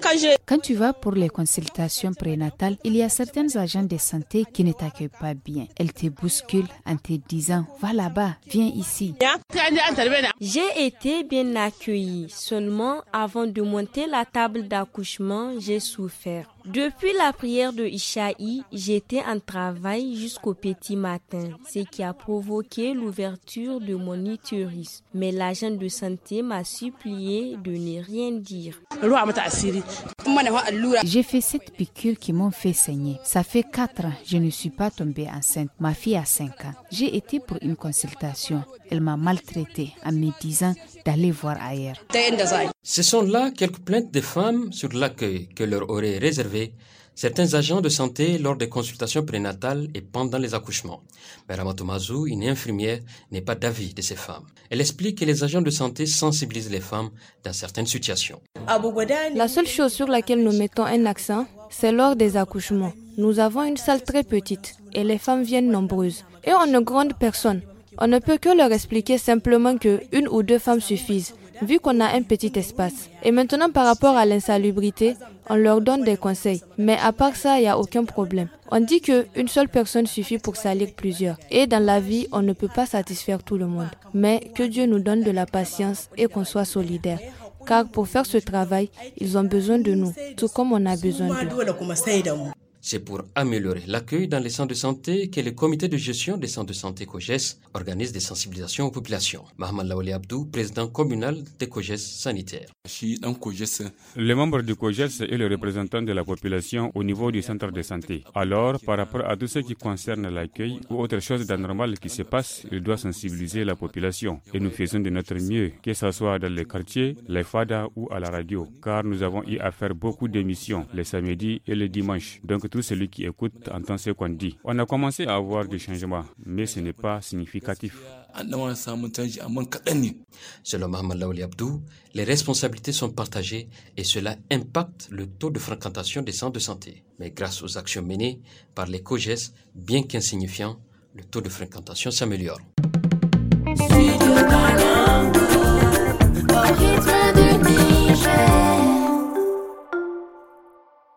Quand tu vas pour les consultations prénatales, il y a certains agents de santé qui ne t'accueillent pas bien. Elles te bousculent en te disant « Va là-bas, viens ici ». J'ai été bien accueillie. Seulement, avant de monter la table d'accouchement, j'ai souffert. Depuis la prière de Ishaï, j'étais en travail jusqu'au petit matin, ce qui a provoqué l'ouverture de mon utérus. Mais l'agent de santé m'a supplié de ne rien dire. J'ai fait 7 piqûres qui m'ont fait saigner. Ça fait 4 ans, je ne suis pas tombée enceinte. Ma fille a 5 ans. J'ai été pour une consultation. Elle m'a maltraitée en me disant d'aller voir ailleurs. Ce sont là quelques plaintes des femmes sur l'accueil que leur auraient réservé certains agents de santé lors des consultations prénatales et pendant les accouchements. Mais Ramatou Mazou, une infirmière, n'est pas d'avis de ces femmes. Elle explique que les agents de santé sensibilisent les femmes dans certaines situations. La seule chose sur laquelle nous mettons un accent, c'est lors des accouchements. Nous avons une salle très petite et les femmes viennent nombreuses. Et on ne gronde personne. On ne peut que leur expliquer simplement que 1 ou 2 femmes suffisent, vu qu'on a un petit espace. Et maintenant, par rapport à l'insalubrité, on leur donne des conseils. Mais à part ça, il n'y a aucun problème. On dit qu'une seule personne suffit pour salir plusieurs. Et dans la vie, on ne peut pas satisfaire tout le monde. Mais que Dieu nous donne de la patience et qu'on soit solidaires. Car pour faire ce travail, ils ont besoin de nous, tout comme on a besoin d'eux. C'est pour améliorer l'accueil dans les centres de santé que le comité de gestion des centres de santé COGES organise des sensibilisations aux populations. Mohamed Lawali Abdou, président communal des COGES sanitaires. Les membres du COGES et les représentants de la population au niveau du centre de santé. Alors, par rapport à tout ce qui concerne l'accueil ou autre chose d'anormal qui se passe, il doit sensibiliser la population. Et nous faisons de notre mieux, que ce soit dans les quartiers, les fadas ou à la radio. Car nous avons eu à faire beaucoup d'émissions les samedis et les dimanches. Donc tout celui qui écoute entend ce qu'on dit. On a commencé à avoir des changements, mais ce n'est pas significatif. Selon Mohamed Lawali Abdou, les responsabilités sont partagées et cela impacte le taux de fréquentation des centres de santé. Mais grâce aux actions menées par les COGES, bien qu'insignifiants, le taux de fréquentation s'améliore. Studio Kalangu, au rythme du Niger.